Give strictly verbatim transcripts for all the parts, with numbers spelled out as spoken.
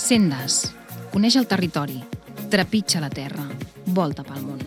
Sendes. Coneix el territori. Trepitja la terra. Volta pel món.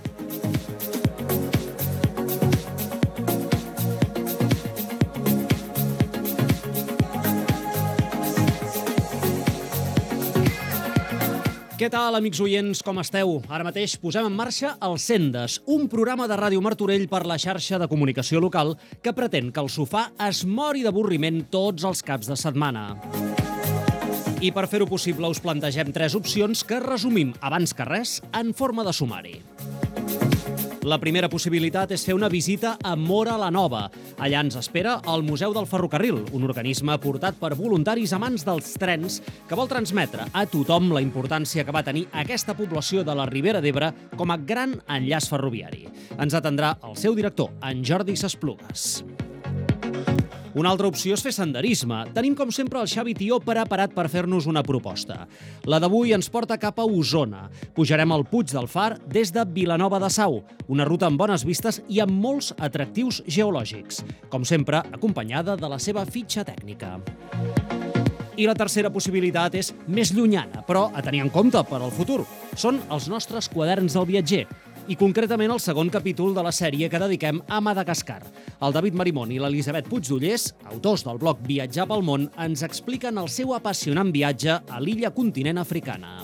Què tal, amics oients, com esteu? Ara mateix posem en marxa el Sendes, un programa de Ràdio Martorell per la xarxa de comunicació local que pretén que el sofà es mori d'avorriment tots els caps de setmana. I per fer-ho possible us plantegem tres opcions que resumim, abans que res, en forma de sumari. La primera possibilitat és fer una visita a Móra la Nova. Allà ens espera el Museu del Ferrocarril, un organisme portat per voluntaris amants dels trens que vol transmetre a tothom la importància que va tenir aquesta població de la Ribera d'Ebre com a gran enllaç ferroviari. Ens atendrà el seu director, en Jordi S'Esplugues. Una altra opció és fer senderisme. Tenim, com sempre, el Xavi Tió preparat per fer-nos una proposta. La d'avui ens porta cap a Osona. Pujarem al Puig del Far des de Vilanova de Sau, una ruta amb bones vistes i amb molts atractius geològics, com sempre, acompanyada de la seva fitxa tècnica. I la tercera possibilitat és més llunyana, però a tenir en compte per al futur. Són els nostres quaderns del viatger, i concretament el segon capítol de la sèrie que dediquem a Madagascar. El David Marimón i l'Elisabet Puigdollers, autors del blog Viatjar pel món, ens expliquen el seu apassionant viatge a l'illa continent africana.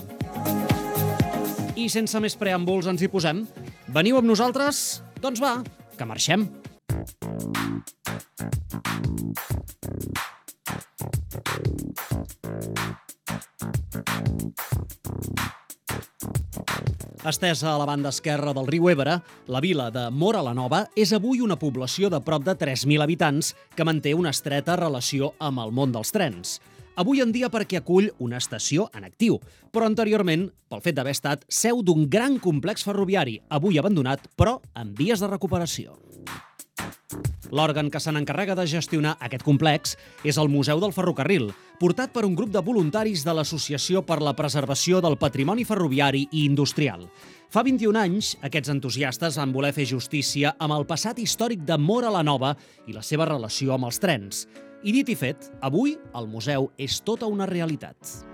I sense més preàmbuls ens hi posem. Veniu amb nosaltres? Doncs va, que marxem! Estesa a la banda esquerra del riu Ebre, la vila de Móra la Nova és avui una població de prop de tres mil habitants que manté una estreta relació amb el món dels trens. Avui en dia perquè acull una estació en actiu, però anteriorment pel fet d'haver estat seu d'un gran complex ferroviari, avui abandonat, però en vies de recuperació. L'òrgan que se n'encarrega de gestionar aquest complex és el Museu del Ferrocarril, portat per un grup de voluntaris de l'Associació per la Preservació del Patrimoni Ferroviari i Industrial. Fa vint-i-un anys, aquests entusiastes van voler fer justícia amb el passat històric de Móra la Nova i la seva relació amb els trens. I dit i fet, avui el museu és tota una realitat.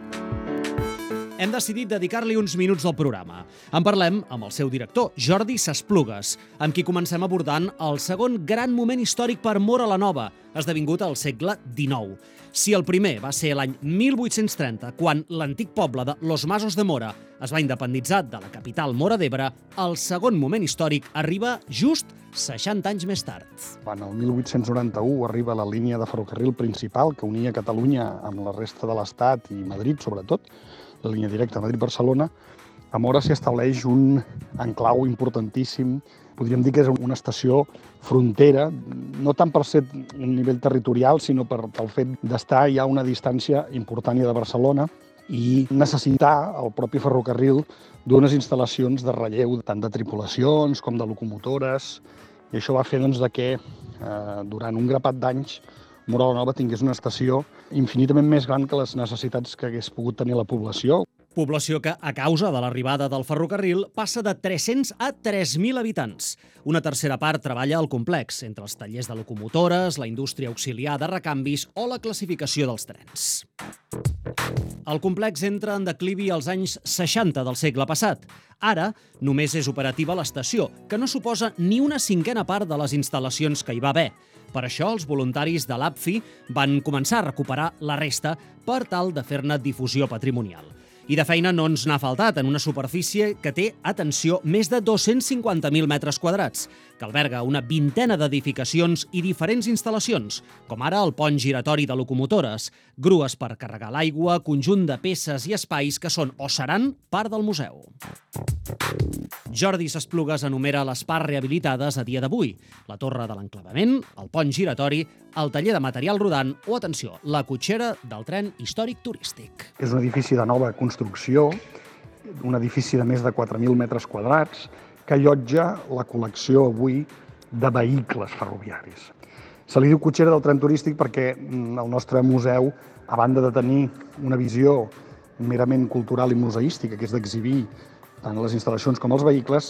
Hem decidit dedicar-li uns minuts del programa. En parlem amb el seu director, Jordi S'Esplugues, amb qui comencem abordant el segon gran moment històric per Móra la Nova, esdevingut al segle dinou. Si el primer va ser l'any mil vuit-cents trenta, quan l'antic poble de Los Masos de Móra es va independitzar de la capital Móra d'Ebre, el segon moment històric arriba just seixanta anys més tard. Quan el mil vuit-cents noranta-u arriba la línia de ferrocarril principal que unia Catalunya amb la resta de l'Estat i Madrid, sobretot, la línia directa Madrid-Barcelona, a Móra s'hi estableix un enclau importantíssim. Podríem dir que és una estació frontera, no tant per ser un nivell territorial, sinó per, pel fet d'estar ja a una distància important de Barcelona i necessitar el propi ferrocarril d'unes instal·lacions de relleu, tant de tripulacions com de locomotores, i això va fer doncs, que eh, durant un grapat d'anys Móra la Nova tingués una estació infinitament més gran que les necessitats que hagués pogut tenir la població. Població que, a causa de l'arribada del ferrocarril, passa de tres-cents a tres mil habitants. Una tercera part treballa al complex, entre els tallers de locomotores, la indústria auxiliar de recanvis o la classificació dels trens. El complex entra en declivi als anys seixanta del segle passat. Ara només és operativa l'estació, que no suposa ni una cinquena part de les instal·lacions que hi va haver. Per això, els voluntaris de l'A P F I van començar a recuperar la resta per tal de fer-ne difusió patrimonial. I de feina no ens n'ha faltat en una superfície que té, atenció, més de dos-cents cinquanta mil metres quadrats, que alberga una vintena d'edificacions i diferents instal·lacions, com ara el pont giratori de locomotores, grues per carregar l'aigua, conjunt de peces i espais que són o seran part del museu. Jordi S'Esplugues enumera les parts rehabilitades a dia d'avui: la torre de l'enclavament, el pont giratori, el taller de material rodant o, atenció, la cotxera del tren històric turístic. És un edifici de nova construcció, un edifici de més de quatre mil metres quadrats, que allotja la col·lecció avui de vehicles ferroviaris. Se li diu cotxera del tren turístic perquè el nostre museu, a banda de tenir una visió merament cultural i museística, que és d'exhibir tant les instal·lacions com els vehicles,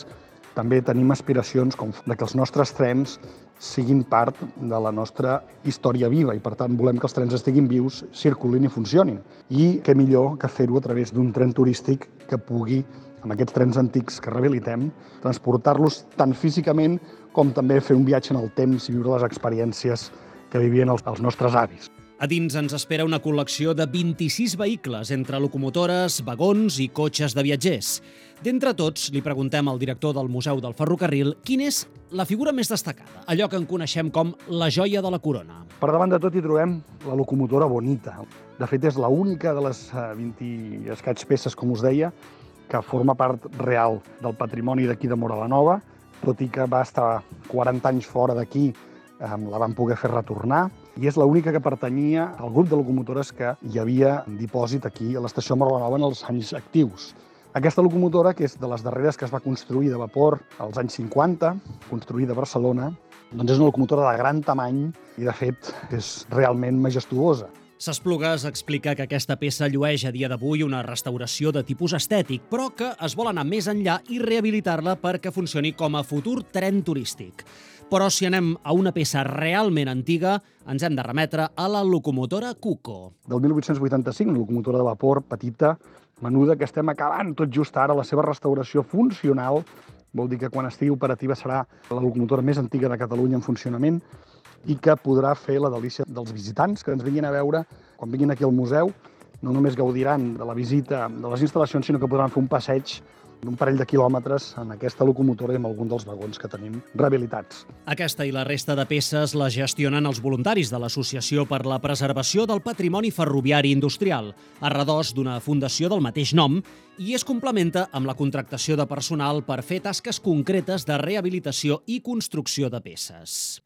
també tenim aspiracions com de que els nostres trens siguin part de la nostra història viva i, per tant, volem que els trens estiguin vius, circulin i funcionin. I què millor que fer-ho a través d'un tren turístic que pugui, amb aquests trens antics que rehabilitem, transportar-los tant físicament com també fer un viatge en el temps i viure les experiències que vivien els, els nostres avis. A dins ens espera una col·lecció de vint-i-sis vehicles, entre locomotores, vagons i cotxes de viatgers. D'entre tots, li preguntem al director del Museu del Ferrocarril quina és la figura més destacada, allò que en coneixem com la joia de la corona. Per davant de tot hi trobem la locomotora Bonita. De fet, és l'única de les vint i escaig peces, com us deia, que forma part real del patrimoni d'aquí de Móra la Nova, tot i que va estar quaranta anys fora d'aquí, la van poder fer retornar, i és l'única que pertanyia al grup de locomotores que hi havia en dipòsit aquí a l'estació Móra la Nova en els anys actius. Aquesta locomotora, que és de les darreres que es va construir de vapor als anys cinquanta, construïda a Barcelona, doncs és una locomotora de gran tamany i, de fet, és realment majestuosa. S'Esplugues explica que aquesta peça llueix a dia d'avui una restauració de tipus estètic, però que es vol anar més enllà i rehabilitar-la perquè funcioni com a futur tren turístic. Però si anem a una peça realment antiga, ens hem de remetre a la locomotora Cuco. Del mil vuit-cents vuitanta-cinc, una locomotora de vapor petita, menuda, que estem acabant tot just ara la seva restauració funcional. Vol dir que quan estigui operativa serà la locomotora més antiga de Catalunya en funcionament i que podrà fer la delícia dels visitants que ens vinguin a veure quan vinguin aquí al museu. No només gaudiran de la visita de les instal·lacions, sinó que podran fer un passeig d'un parell de quilòmetres en aquesta locomotora i en algun dels vagons que tenim rehabilitats. Aquesta i la resta de peces la gestionen els voluntaris de l'Associació per la Preservació del Patrimoni Ferroviari Industrial, a redós d'una fundació del mateix nom, i es complementa amb la contractació de personal per fer tasques concretes de rehabilitació i construcció de peces.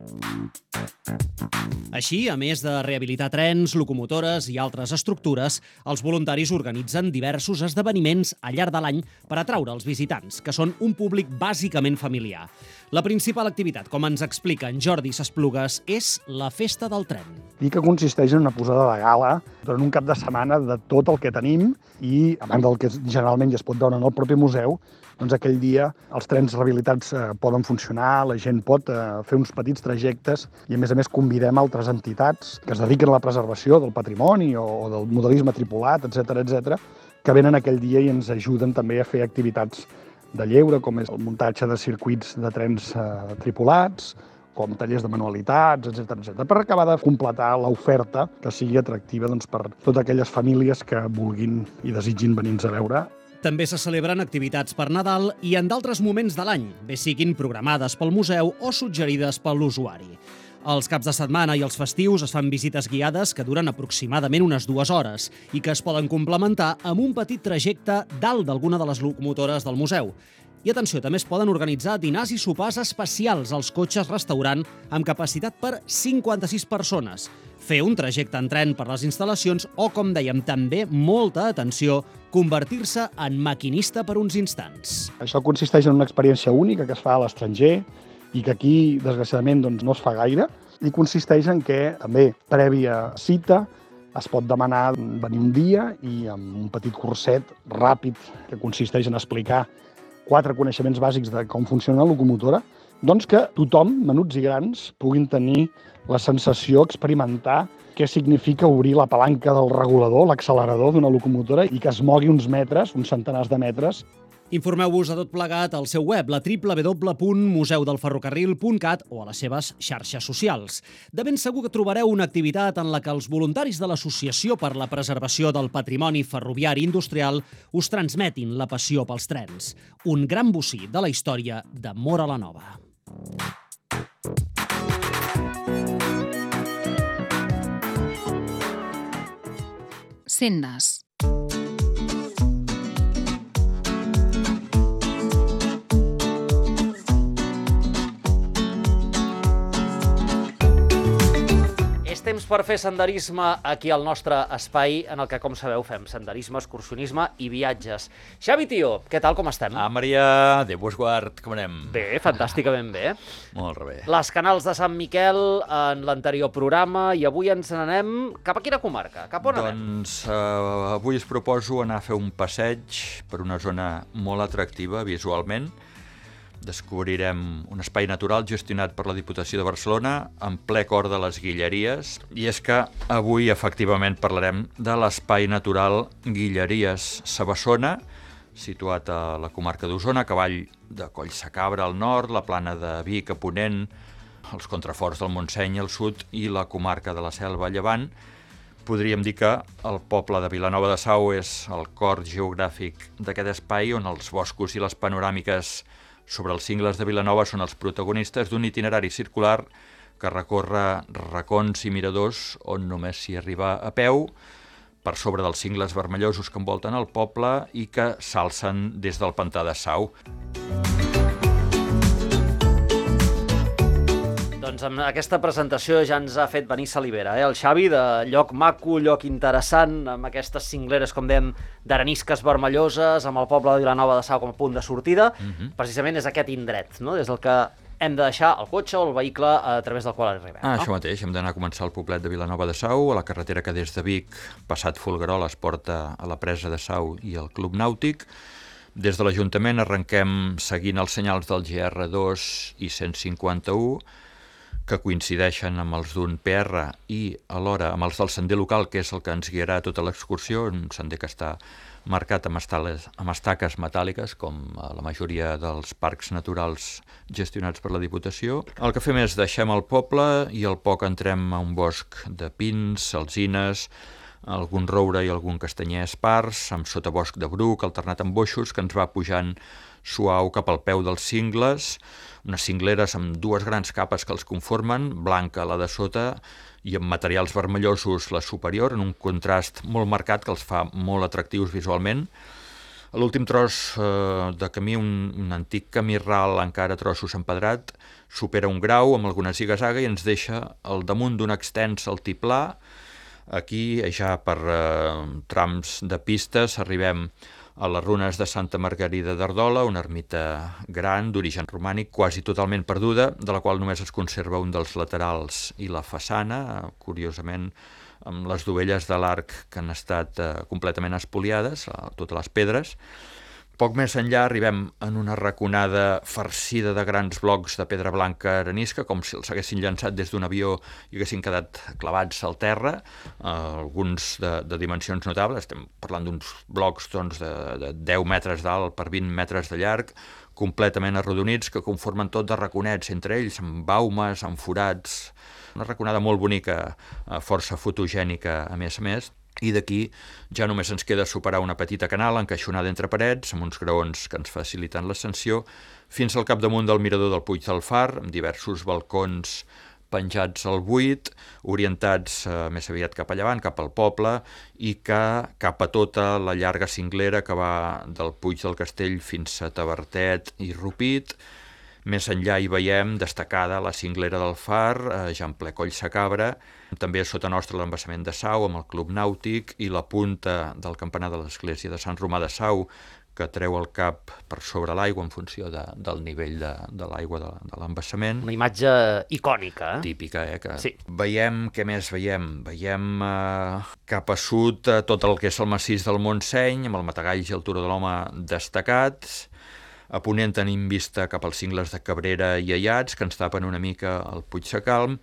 Així, a més de rehabilitar trens, locomotores i altres estructures, els voluntaris organitzen diversos esdeveniments al llarg de l'any per atraure els visitants, que són un públic bàsicament familiar. La principal activitat, com ens explica en Jordi S'Esplugues, és la Festa del Tren. I que consisteix en una posada de gala durant un cap de setmana de tot el que tenim i, a banda del que generalment ja es pot veure en el propi museu, doncs aquell dia els trens rehabilitats eh, poden funcionar, la gent pot eh, fer uns petits trajectes i, a més a més, convidem altres entitats que es dediquen a la preservació del patrimoni o, o del modelisme tripulat, etcètera, etcètera, que venen aquell dia i ens ajuden també a fer activitats de lleure, com és el muntatge de circuits de trens eh, tripulats, com tallers de manualitats, etcètera, etcètera, per acabar de completar l'oferta que sigui atractiva doncs, per totes aquelles famílies que vulguin i desitgin venir-nos a veure. També se celebren activitats per Nadal i en d'altres moments de l'any, bé siguin programades pel museu o suggerides per l'usuari. Els caps de setmana i els festius es fan visites guiades que duren aproximadament unes dues hores i que es poden complementar amb un petit trajecte dalt d'alguna de les locomotores del museu. I atenció, també es poden organitzar dinars i sopars especials als cotxes restaurant amb capacitat per cinquanta-sis persones, fer un trajecte en tren per les instal·lacions o, com dèiem, també, molta atenció, convertir-se en maquinista per uns instants. Això consisteix en una experiència única que es fa a l'estranger i que aquí, desgraciadament, doncs, no es fa gaire, i consisteix en què, també, prèvia cita, es pot demanar venir un dia i amb un petit curset ràpid que consisteix en explicar quatre coneixements bàsics de com funciona la locomotora, doncs que tothom, menuts i grans, puguin tenir la sensació, experimentar què significa obrir la palanca del regulador, l'accelerador d'una locomotora i que es mogui uns metres, uns centenars de metres. Informeu-vos a tot plegat al seu web, la w w w punt museu del ferrocarril punt cat o a les seves xarxes socials. De ben segur que trobareu una activitat en la que els voluntaris de l'Associació per la Preservació del Patrimoni Ferroviari Industrial us transmetin la passió pels trens. Un gran bocí de la història de Móra la Nova. Sendes. És temps per fer senderisme aquí al nostre espai, en el que, com sabeu, fem senderisme, excursionisme i viatges. Xavi, tio, què tal, com estem? Ah, Maria, Déu vos guard, com anem? Bé, fantàsticament bé. Molt bé. Les Canals de Sant Miquel en l'anterior programa i avui ens n'anem cap a quina comarca? Cap on anem? Doncs uh, avui us proposo anar a fer un passeig per una zona molt atractiva visualment, descobrirem un espai natural gestionat per la Diputació de Barcelona en ple cor de les Guilleries, i és que avui efectivament parlarem de l'espai natural Guilleries Sabassona, situat a la comarca d'Osona, a cavall de Collsacabra al nord, la plana de Vic a ponent, els contraforts del Montseny al sud i la comarca de la Selva a llevant. Podríem dir que el poble de Vilanova de Sau és el cor geogràfic d'aquest espai, on els boscos i les panoràmiques sobre els cingles de Vilanova són els protagonistes d'un itinerari circular que recorre racons i miradors on només s'hi arriba a peu, per sobre dels cingles vermellosos que envolten el poble i que s'alcen des del pantà de Sau. Doncs amb aquesta presentació ja ens ha fet venir salivera, eh? El Xavi, de lloc maco, lloc interessant, amb aquestes cingleres, com dèiem, d'arenisques vermelloses, amb el poble de Vilanova de Sau com a punt de sortida. Uh-huh. Precisament és aquest indret, no?, des del que hem de deixar el cotxe o el vehicle a través del qual arribem. Ah, no? Això mateix, hem d'anar a començar al poblet de Vilanova de Sau, a la carretera que des de Vic, passat Folgueroles, porta a la presa de Sau i al Club Nàutic. Des de l'Ajuntament arrenquem seguint els senyals del G R dos i cent cinquanta-u, que coincideixen amb els d'un P R i alhora amb els del sender local, que és el que ens guiarà tota l'excursió, un sender que està marcat amb, estales, amb estaques metàl·liques, com la majoria dels parcs naturals gestionats per la Diputació. El que fem és deixem el poble i al poc entrem a un bosc de pins, alzines, algun roure i algun castanyer espars, amb sotabosc de bruc alternat amb boixos, que ens va pujant suau cap al peu dels cingles, unes cingleres amb dues grans capes que els conformen, blanca la de sota i amb materials vermellosos la superior, en un contrast molt marcat que els fa molt atractius visualment. A l'últim tros eh, de camí, un, un antic camí ral, encara trossos empedrat, supera un grau amb alguna ziga-zaga i ens deixa al damunt d'un extens altiplà. Aquí, ja per eh, trams de pistes, arribem a les runes de Santa Margarida d'Ardola, una ermita gran d'origen romànic, quasi totalment perduda, de la qual només es conserva un dels laterals i la façana, curiosament amb les dovelles de l'arc que han estat eh, completament espoliades, totes les pedres. Poc més enllà arribem en una raconada farcida de grans blocs de pedra blanca arenisca, com si els haguessin llançat des d'un avió i haguessin quedat clavats al terra, eh, alguns de, de dimensions notables. Estem parlant d'uns blocs doncs, de, de deu metres d'alt per vint metres de llarg, completament arrodonits, que conformen tot de raconets entre ells, amb baumes, amb forats. Una raconada molt bonica, eh, força fotogènica a més a més. I d'aquí ja només ens queda superar una petita canal encaixonada entre parets, amb uns graons que ens faciliten l'ascensió, fins al capdamunt del mirador del Puig del Far, amb diversos balcons penjats al buit, orientats eh, més aviat cap a llevant, cap al poble, i que cap a tota la llarga cinglera que va del Puig del Castell fins a Tavertet i Rupit. Més enllà hi veiem destacada la cinglera del Far, eh, ja en ple Collsacabra, també a sota nostre l'embassament de Sau amb el Club Nàutic i la punta del campanar de l'església de Sant Romà de Sau, que treu el cap per sobre l'aigua en funció de, del nivell de, de l'aigua de, de l'embassament. Una imatge icònica, eh? Típica, eh? Que sí. Veiem, què més veiem? Veiem eh, cap a sud eh, tot el que és el massís del Montseny, amb el Matagalls i el Turó de l'Home destacats. A ponent tenim vista cap als cingles de Cabrera i Aiats, que ens tapen una mica el Puig Sacalm,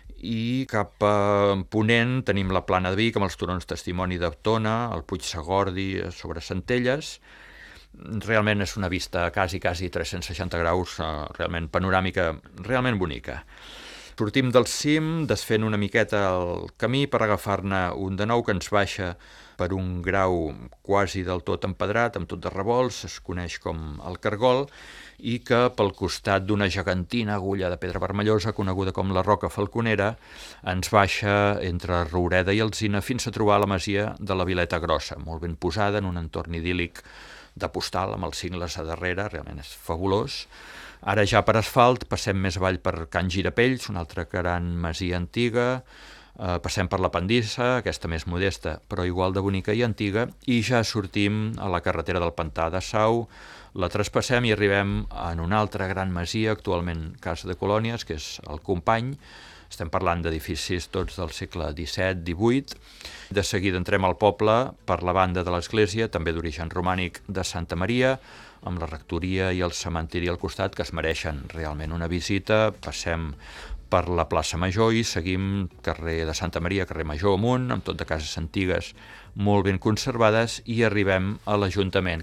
i cap a ponent tenim la Plana de Vic, amb els turons Testimoni de Tona, el Puig Sagordi sobre Centelles. Realment és una vista quasi, quasi tres-cents seixanta graus, eh, realment panoràmica, realment bonica. Sortim del cim, desfent una miqueta el camí per agafar-ne un de nou que ens baixa per un grau quasi del tot empedrat, amb tot de revolts, es coneix com el Cargol, i que pel costat d'una gegantina agulla de pedra vermellosa, coneguda com la Roca Falconera, ens baixa entre Roureda i Alzina fins a trobar la masia de la Vileta Grossa, molt ben posada en un entorn idíl·lic de postal, amb els cingles a darrere, realment és fabulós. Ara ja per asfalt passem més avall per Can Girapells, una altra gran masia antiga, eh, passem per la Pendissa, aquesta més modesta però igual de bonica i antiga, i ja sortim a la carretera del Pantà de Sau, la traspassem i arribem en una altra gran masia, actualment casa de colònies, que és el Company. Estem parlant d'edificis tots del segle disset divuit. De seguida entrem al poble per la banda de l'església, també d'origen romànic, de Santa Maria, amb la rectoria i el cementiri al costat, que es mereixen realment una visita. Passem per la plaça Major i seguim carrer de Santa Maria, carrer Major amunt, amb tot de cases antigues molt ben conservades, i arribem a l'Ajuntament.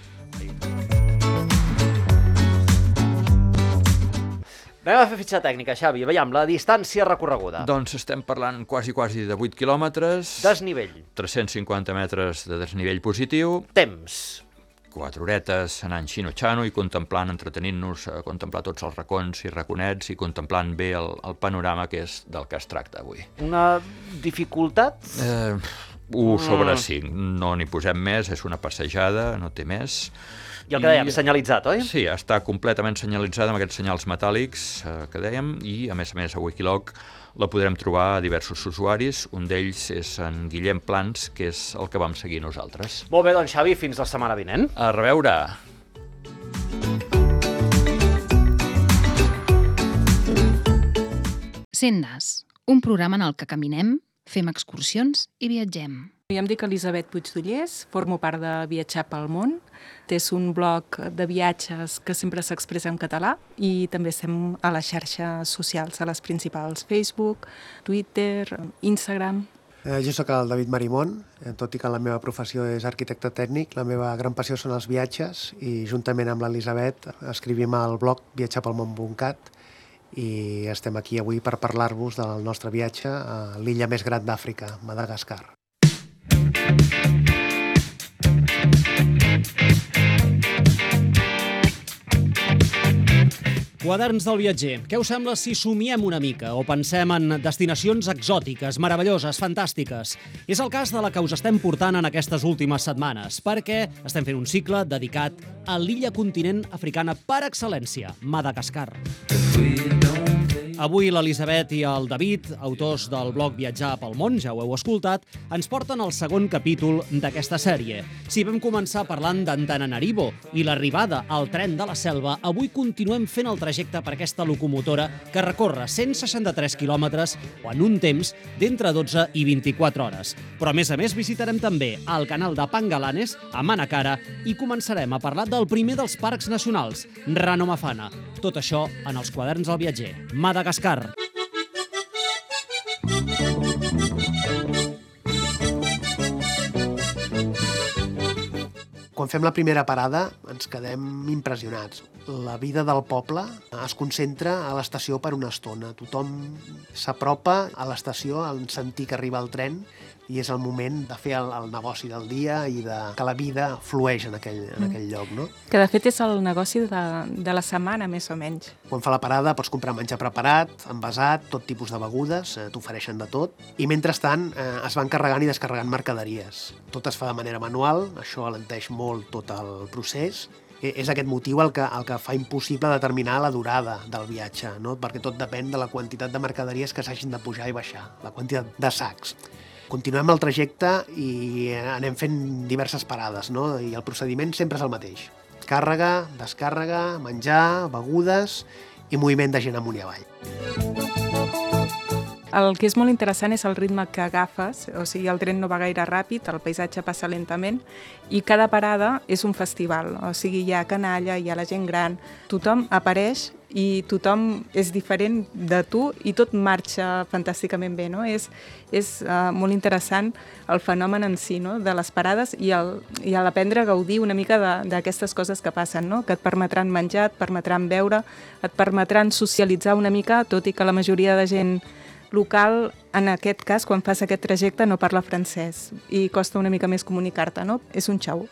Anem a fer fitxa tècnica, Xavi. Veiem la distància recorreguda. Doncs estem parlant quasi, quasi de vuit quilòmetres. Desnivell. tres-cents cinquanta metres de desnivell positiu. Temps. Quatre horetes anant xino-xano i contemplant, entretenint-nos, a contemplar tots els racons i raconets i contemplant bé el, el panorama que és del que es tracta avui. Una dificultat? Eh, un sobre cinc. No n'hi posem més, és una passejada, no té més. I el que dèiem, senyalitzat, oi? Sí, està completament senyalitzada amb aquests senyals metàl·lics eh, que dèiem, i a més a més a Wikiloc la podrem trobar a diversos usuaris. Un d'ells és en Guillem Plans, que és el que vam seguir nosaltres. Molt bé, doncs Xavi, fins la setmana vinent. A reveure! Sendes, un programa en el que caminem, fem excursions i viatgem. Jo em dic Elisabet Puigdollers, formo part de Viatjar pel món. És un blog de viatges que sempre s'expressa en català i també estem a les xarxes socials, a les principals, Facebook, Twitter, Instagram. Eh, jo sóc el David Marimón, tot i que la meva professió és arquitecte tècnic. La meva gran passió són els viatges i juntament amb l'Elisabet escrivim al blog viatjar pel món punt cat i estem aquí avui per parlar-vos del nostre viatge a l'illa més gran d'Àfrica, Madagascar. Quaderns del viatger. Què us sembla si somiem una mica o pensem en destinacions exòtiques, meravelloses, fantàstiques? És el cas de la que us estem portant en aquestes últimes setmanes, perquè estem fent un cicle dedicat a l'illa continent africana per excel·lència, Madagascar. Avui l'Elisabet i el David, autors del blog Viatjar pel món, ja ho heu escoltat, ens porten el segon capítol d'aquesta sèrie. Si vam començar parlant d'Antananarivo i l'arribada al tren de la selva, avui continuem fent el trajecte per aquesta locomotora que recorre cent seixanta-tres quilòmetres o en un temps d'entre dotze i vint-i-quatre hores. Però a més a més visitarem també el canal de Pangalanes, a Manakara, i començarem a parlar del primer dels parcs nacionals, Ranomafana. Tot això en els quaderns del viatger. Madagascar. Quan fem la primera parada ens quedem impressionats. La vida del poble es concentra a l'estació per una estona. Tothom s'apropa a l'estació en sentir que arriba el tren i és el moment de fer el, el negoci del dia i de que la vida flueix en aquell, en aquell lloc, no? Que de fet és el negoci de, de la setmana, més o menys. Quan fa la parada pots comprar menjar preparat, envasat, tot tipus de begudes, eh, t'ofereixen de tot. I mentrestant eh, es van carregant i descarregant mercaderies. Tot es fa de manera manual, això alenteix molt tot el procés. És aquest motiu el que, el que fa impossible determinar la durada del viatge, no? Perquè tot depèn de la quantitat de mercaderies que s'hagin de pujar i baixar, la quantitat de sacs. Continuem el trajecte i anem fent diverses parades, no? I el procediment sempre és el mateix. Càrrega, descàrrega, menjar, begudes i moviment de gent amunt i avall. El que és molt interessant és el ritme que agafes, o sigui, el tren no va gaire ràpid, el paisatge passa lentament i cada parada és un festival, o sigui, hi ha canalla, hi ha la gent gran, tothom apareix i tothom és diferent de tu i tot marxa fantàsticament bé, no? És, és uh, molt interessant el fenomen en si, no? De les parades i, el, i a l'aprendre a gaudir una mica d'aquestes coses que passen, no? Que et permetran menjar, et permetran beure, et permetran socialitzar una mica, tot i que la majoria de gent local, en aquest cas, quan fas aquest trajecte, no parla francès i costa una mica més comunicar-te, no? És un xau.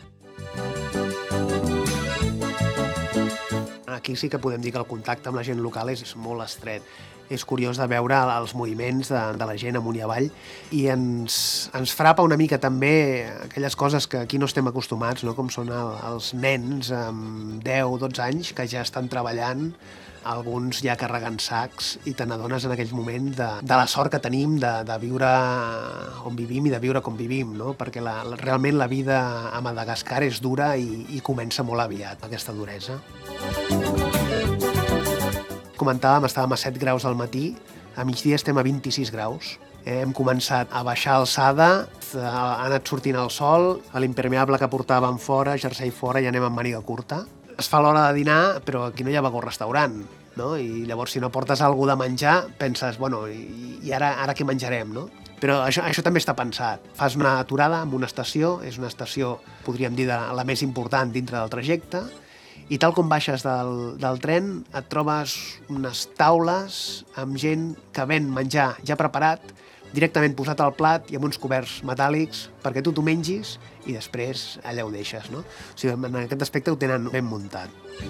Aquí sí que podem dir que el contacte amb la gent local és molt estret. És curiós de veure els moviments de, de la gent amunt i avall i ens, ens frapa una mica també aquelles coses que aquí no estem acostumats, no? Com són el, els nens amb deu dotze anys que ja estan treballant, alguns ja carregant sacs i te n'adones en aquell moment de, de la sort que tenim de, de viure on vivim i de viure com vivim, no? Perquè la, la, realment la vida a Madagascar és dura i, i comença molt aviat, aquesta duresa. Comentàvem, estàvem a set graus al matí, a migdia estem a vint-i-sis graus. Hem començat a baixar alçada, ha anat sortint el sol, l'impermeable que portàvem fora, jersei fora, i anem amb màniga curta. es fa l'hora de dinar, però aquí no hi ha vagó restaurant, no? I llavors si no portes alguna de menjar, penses, bueno, i, i ara, ara què menjarem, no? Però això, això també està pensat. Fas una aturada en una estació, és una estació, podríem dir, de la més important dintre del trajecte, i tal com baixes del, del tren et trobes unes taules amb gent que ven menjar ja preparat, directament posat al plat i amb uns coberts metàl·lics perquè tu t'ho mengis i després allà ho deixes, no? O sigui, en aquest aspecte ho tenen ben muntat.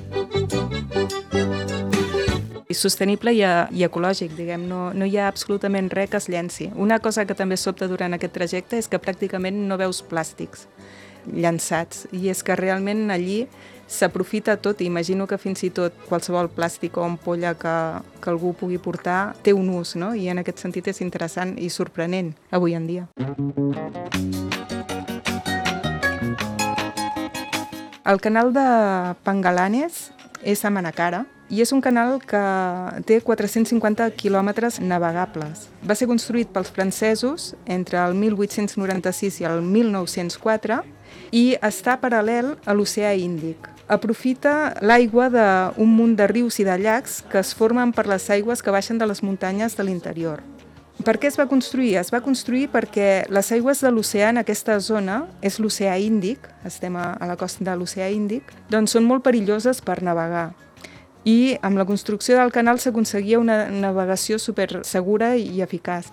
Sostenible i, i ecològic, diguem, no, no hi ha absolutament res que es llenci. Una cosa que també sobta durant aquest trajecte és que pràcticament no veus plàstics llançats, i és que realment allí s'aprofita tot, i imagino que fins i tot qualsevol plàstic o ampolla que, que algú pugui portar té un ús, no? I en aquest sentit és interessant i sorprenent avui en dia. El canal de Pangalanes és a Manakara, i és un canal que té quatre-cents cinquanta quilòmetres navegables. Va ser construït pels francesos entre el mil vuit-cents noranta-sis i el mil nou-cents quatre i està paral·lel a l'oceà Índic. Aprofita l'aigua d'un munt de rius i de llacs que es formen per les aigües que baixen de les muntanyes de l'interior. Per què es va construir? Es va construir perquè les aigües de l'oceà en aquesta zona, és l'oceà Índic, estem a la costa de l'oceà Índic, doncs són molt perilloses per navegar. I amb la construcció del canal s'aconseguia una navegació super segura i eficaç.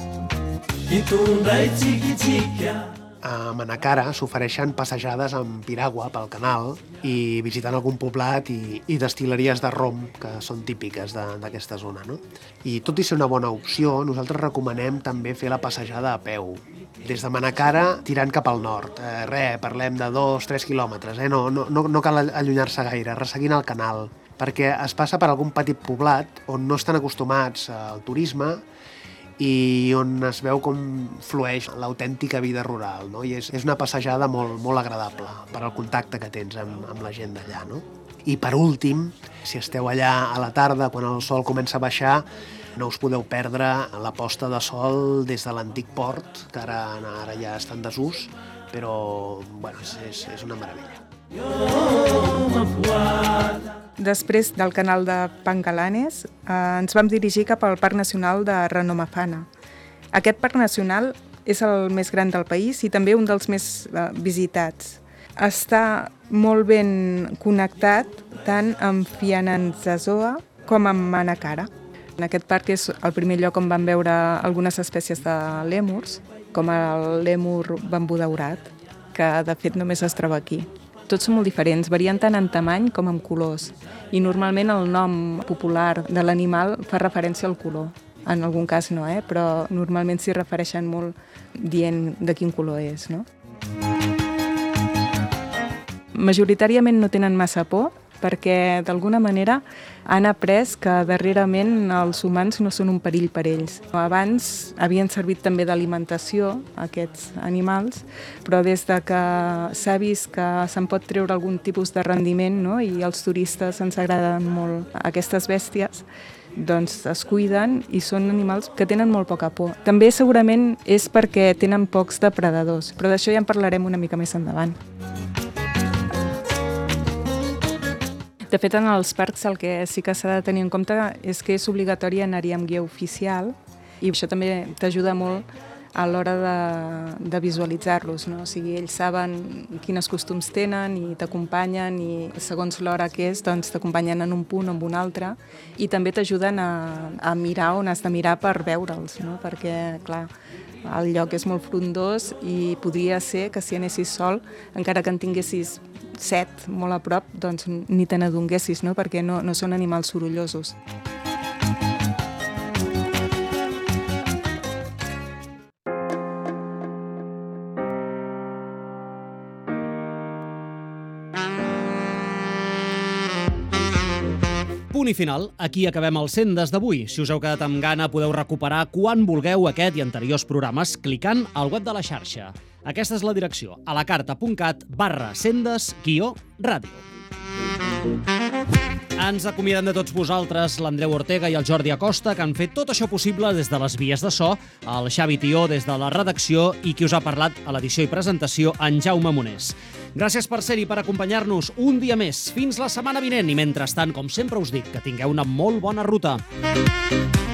A Manakara s'ofereixen passejades amb piragua pel canal i visitant algun poblat i, i destil·leries de rom que són típiques d'aquesta zona, no? I tot i ser una bona opció, nosaltres recomanem també fer la passejada a peu. Des de Manakara tirant cap al nord. Eh, res, parlem de dos a tres quilòmetres, eh? no, no, no cal allunyar-se gaire, resseguint el canal, perquè es passa per algun petit poblat on no estan acostumats al turisme i on es veu com flueix l'autèntica vida rural, no? I és, és una passejada molt, molt agradable per al contacte que tens amb, amb la gent d'allà, no? I per últim, si esteu allà a la tarda, quan el sol comença a baixar, no us podeu perdre la posta de sol des de l'antic port, que ara, ara ja està en desús, però bueno, és, és, és una meravella. Després del canal de Pangalanes, eh, ens vam dirigir cap al Parc Nacional de Ranomafana. Aquest parc nacional és el més gran del país i també un dels més eh, visitats. Està molt ben connectat tant amb Fianarantsoa com amb Manakara. En aquest parc és el primer lloc on vam veure algunes espècies de lèmurs, com el lèmur bambú daurat, que de fet només es troba aquí. Tots són molt diferents, varien tant en tamany com en colors, i normalment el nom popular de l'animal fa referència al color. En algun cas no, eh? Però normalment s'hi refereixen molt dient de quin color és, no? Majoritàriament no tenen massa por, perquè d'alguna manera han après que darrerament els humans no són un perill per ells. Abans havien servit també d'alimentació aquests animals, però des de que s'ha vist que se'n pot treure algun tipus de rendiment, no? I als turistes ens agraden molt aquestes bèsties, doncs es cuiden i són animals que tenen molt poca por. També segurament és perquè tenen pocs depredadors, però d'això ja en parlarem una mica més endavant. De fet, en els parcs el que sí que s'ha de tenir en compte és que és obligatori anar-hi amb guia oficial i això també t'ajuda molt a l'hora de, de visualitzar-los, no? O sigui, ells saben quins costums tenen i t'acompanyen i segons l'hora que és, doncs t'acompanyen en un punt o en un altre i també t'ajuden a, a mirar on has de mirar per veure'ls, no? Perquè, clar, el lloc és molt frondós i podria ser que si anessis sol, encara que en tinguessis set molt a prop, doncs ni te n'adonguessis, no? Perquè no, no són animals sorollosos. Punt i final, aquí acabem el Sendes d'avui. Si us heu quedat amb gana, podeu recuperar quan vulgueu aquest i anteriors programes clicant al web de la xarxa. Aquesta és la direcció, a la carta punt cat barra sendes guió ràdio. Ens acomiadem de tots vosaltres, l'Andreu Ortega i el Jordi Acosta, que han fet tot això possible des de les vies de so, el Xavi Tió des de la redacció i qui us ha parlat a l'edició i presentació, en Jaume Monés. Gràcies per ser-hi, per acompanyar-nos un dia més. Fins la setmana vinent i, mentrestant, com sempre us dic, que tingueu una molt bona ruta.